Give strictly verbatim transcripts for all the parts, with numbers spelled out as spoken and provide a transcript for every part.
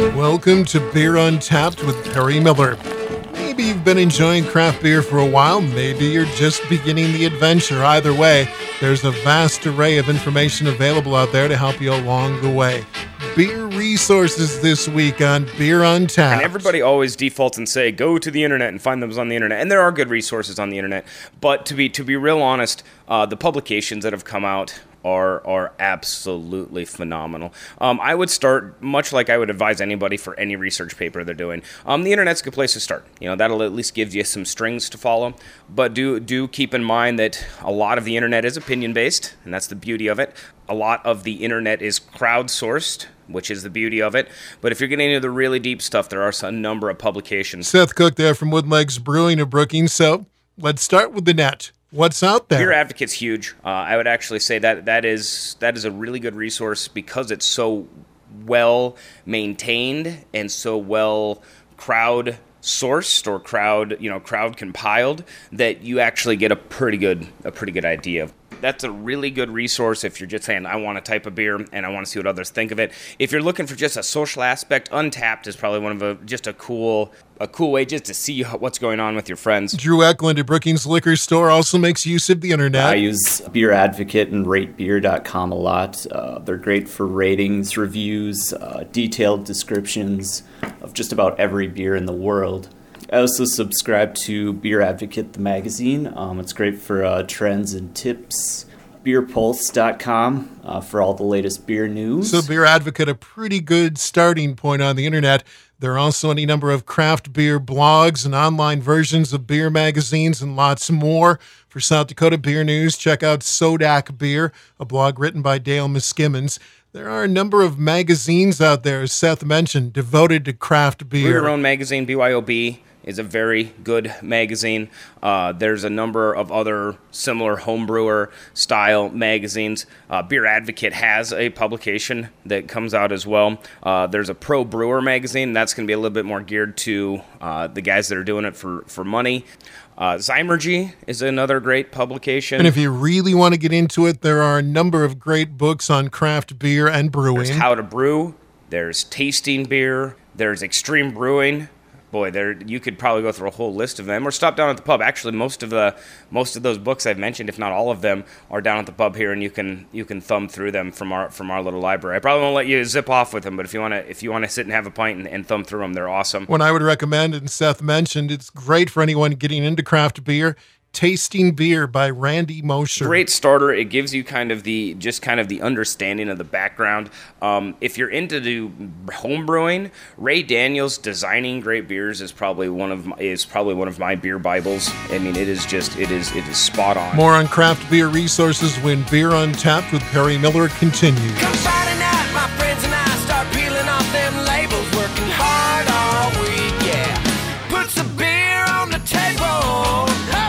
Welcome to Beer Untapped with Perry Miller. Maybe you've been enjoying craft beer for a while, maybe you're just beginning the adventure. Either way, there's a vast array of information available out there to help you along the way. Beer resources this week on Beer Untapped. And everybody always defaults and say, go to the internet and find them on the internet. And there are good resources on the internet. But to be to be real honest, uh, the publications that have come out are are absolutely phenomenal. Um, I would start, much like I would advise anybody for any research paper they're doing. Um, the internet's a good place to start. You know, that'll at least give you some strings to follow. But do do keep in mind that a lot of the internet is opinion-based, and that's the beauty of it. A lot of the internet is crowdsourced, which is the beauty of it. But if you're getting into the really deep stuff, there are a number of publications. Seth Cook there from Woodlegs Brewing of Brookings. So let's start with the net. What's out there? Beer Advocate's huge. Uh, I would actually say that that is that is a really good resource because it's so well maintained and so well crowd sourced or crowd, you know, crowd compiled that you actually get a pretty good a pretty good idea. That's a really good resource if you're just saying, I want a type of beer and I want to see what others think of it. If you're looking for just a social aspect, Untapped is probably one of a, just a cool a cool way just to see what's going on with your friends. Drew Eklund at Brookings Liquor Store also makes use of the internet. I use Beer Advocate and rate beer dot com a lot. Uh, they're great for ratings, reviews, uh, detailed descriptions of just about every beer in the world. I also subscribe to Beer Advocate, the magazine. Um, it's great for uh, trends and tips. beer pulse dot com uh, for all the latest beer news. So Beer Advocate, a pretty good starting point on the internet. There are also any number of craft beer blogs and online versions of beer magazines and lots more. For South Dakota Beer News, check out Sodak Beer, a blog written by Dale Miskimmins. There are a number of magazines out there, as Seth mentioned, devoted to craft beer. Brew Your Own magazine, B Y O B, is a very good magazine. Uh, there's a number of other similar homebrewer style magazines. Uh, Beer Advocate has a publication that comes out as well. Uh, there's a Pro Brewer magazine. That's going to be a little bit more geared to uh, the guys that are doing it for, for money. Uh, Zymurgy is another great publication. And if you really want to get into it, there are a number of great books on craft beer and brewing. There's How to Brew. There's Tasting Beer. There's Extreme Brewing. Boy, there you could probably go through a whole list of them, or stop down at the pub. Actually, most of the most of those books I've mentioned, if not all of them, are down at the pub here, and you can you can thumb through them from our from our little library. I probably won't let you zip off with them, but if you want to if you want to sit and have a pint and, and thumb through them, they're awesome. One I would recommend, and Seth mentioned, it's great for anyone getting into craft beer. Tasting Beer by Randy Mosher. Great starter. It gives you kind of the just kind of the understanding of the background. Um, if you're into the home brewing, Ray Daniels Designing Great Beers is probably one of my, is probably one of my beer bibles. I mean, it is just it is it is spot on. More on craft beer resources when Beer Untapped with Perry Miller continues. Come Friday night, my friends and I start peeling off them labels, working hard all week. Yeah, put some beer on the table.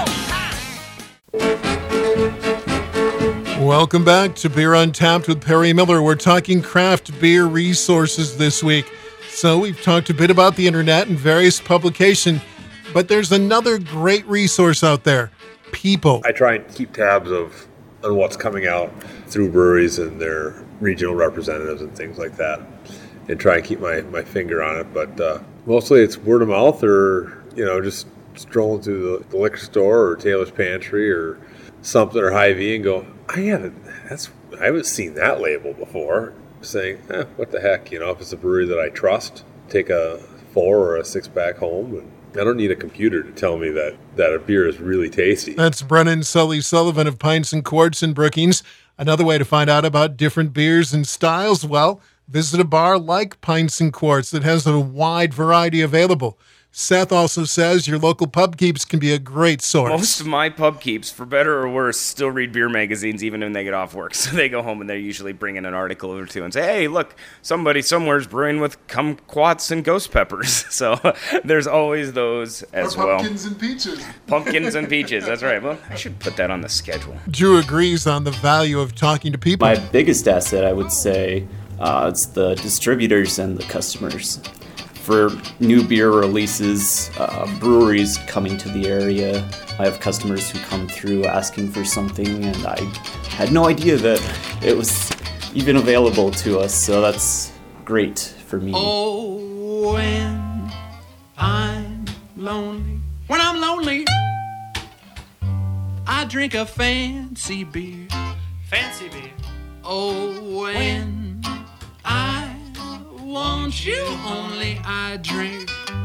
Welcome back to Beer Untapped with Perry Miller. We're talking craft beer resources this week. So we've talked a bit about the internet and various publications, but there's another great resource out there, people. I try and keep tabs of on what's coming out through breweries and their regional representatives and things like that, and try and keep my, my finger on it. But uh, mostly it's word of mouth, or, you know, just strolling through the, the liquor store or Taylor's Pantry or something, or Hy-Vee, and go, I haven't that's I haven't seen that label before. Saying, eh, what the heck, you know, if it's a brewery that I trust, take a four or a six pack home, and I don't need a computer to tell me that that a beer is really tasty. That's Brennan Sully Sullivan of Pints and Quarts in Brookings. Another way to find out about different beers and styles, well, visit a bar like Pints and Quarts that has a wide variety available. Seth also says your local pub keeps can be a great source. Most of my pub keeps, for better or worse, still read beer magazines even when they get off work. So they go home and they usually bring in an article or two and say, hey, look, somebody somewhere's brewing with kumquats and ghost peppers. So there's always those as or well. Pumpkins and peaches. Pumpkins and peaches, that's right. Well, I should put that on the schedule. Drew agrees on the value of talking to people. My biggest asset, I would say, uh, it's the distributors and the customers. For new beer releases, uh, breweries coming to the area, I have customers who come through asking for something, and I had no idea that it was even available to us, so that's great for me. Oh, when I'm lonely, when I'm lonely, I drink a fancy beer. Fancy beer. Oh, when I want you only, I drink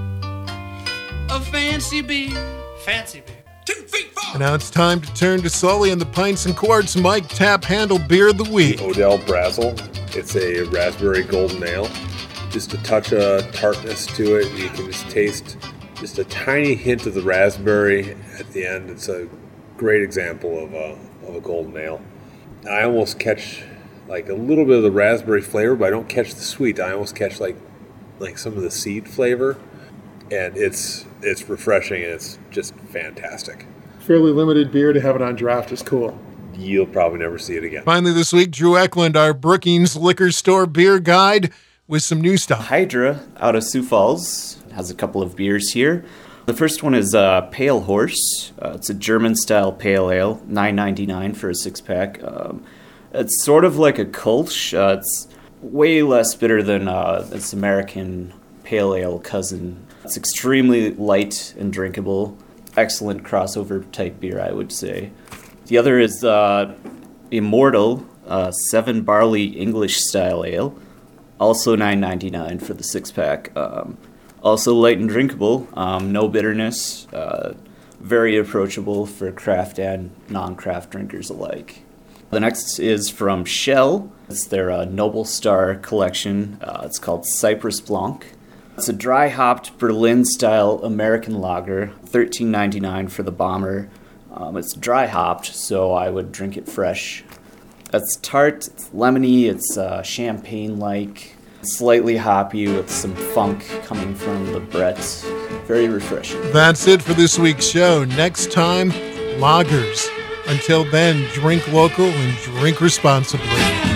a fancy beer. Fancy beer. Two feet four. And now it's time to turn to Sully and the Pints and Quarts Mike Tap Handle Beer of the Week. Odell Brazel. It's a raspberry golden ale. Just a touch of tartness to it. You can just taste just a tiny hint of the raspberry at the end. It's a great example of a, of a golden ale. I almost catch like a little bit of the raspberry flavor, but I don't catch the sweet. I almost catch like like some of the seed flavor, and it's it's refreshing and it's just fantastic. Fairly limited beer to have it on draft is cool. You'll probably never see it again. Finally this week, Drew Eklund, our Brookings Liquor Store Beer Guide, with some new stuff. Hydra out of Sioux Falls has a couple of beers here. The first one is uh, Pale Horse. Uh, it's a German-style pale ale, nine ninety-nine for a six-pack. Um, it's sort of like a Kolsch. Uh, it's way less bitter than uh, its American pale ale cousin. It's extremely light and drinkable. Excellent crossover-type beer, I would say. The other is uh, Immortal, uh, seven barley English-style ale. Also nine ninety-nine for the six-pack. Um, also light and drinkable, um, no bitterness, uh, very approachable for craft and non-craft drinkers alike. The next is from Shell. It's their uh, Noble Star collection. Uh, it's called Cypress Blanc. It's a dry-hopped Berlin-style American lager, thirteen ninety-nine for the bomber. Um, it's dry-hopped, so I would drink it fresh. It's tart, it's lemony, it's uh, champagne-like, slightly hoppy with some funk coming from the Brett. Very refreshing. That's it for this week's show. Next time, lagers. Until then, drink local and drink responsibly.